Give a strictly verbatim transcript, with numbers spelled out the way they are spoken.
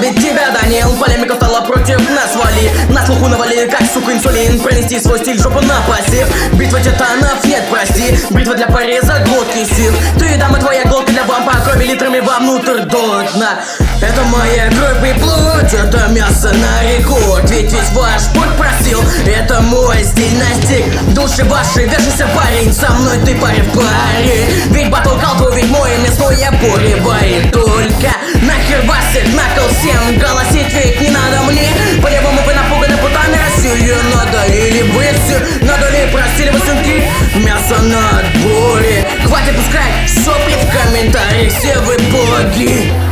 ведь тебя, Даниил. Полемика стала против нас, вали. На слуху навали, как, сука, инсулин. Пронести свой стиль, жопу на пассив. Битва титанов, нет, прости. Битва для пореза, глотки сил. Ты, дама, твоя глотка для вампа. Крови литрами вовнутрь дует на. Это моя кровь и плоть, это мясо на рекорд. Ведь весь ваш путь просил, это мой стиль настиг. Души ваши, вяжешься, парень, со мной ты парень в паре. Ведь батл калту, ведь мой мясной я поревает только. Нахер вас всех, накол всем, голосить ведь не надо мне. По-любому вы напуганы путами, Россию надо или вы все. Надо ли просили вы сынки, мясо на отборе. Хватит пускать сопли в комментариях, все вы боги.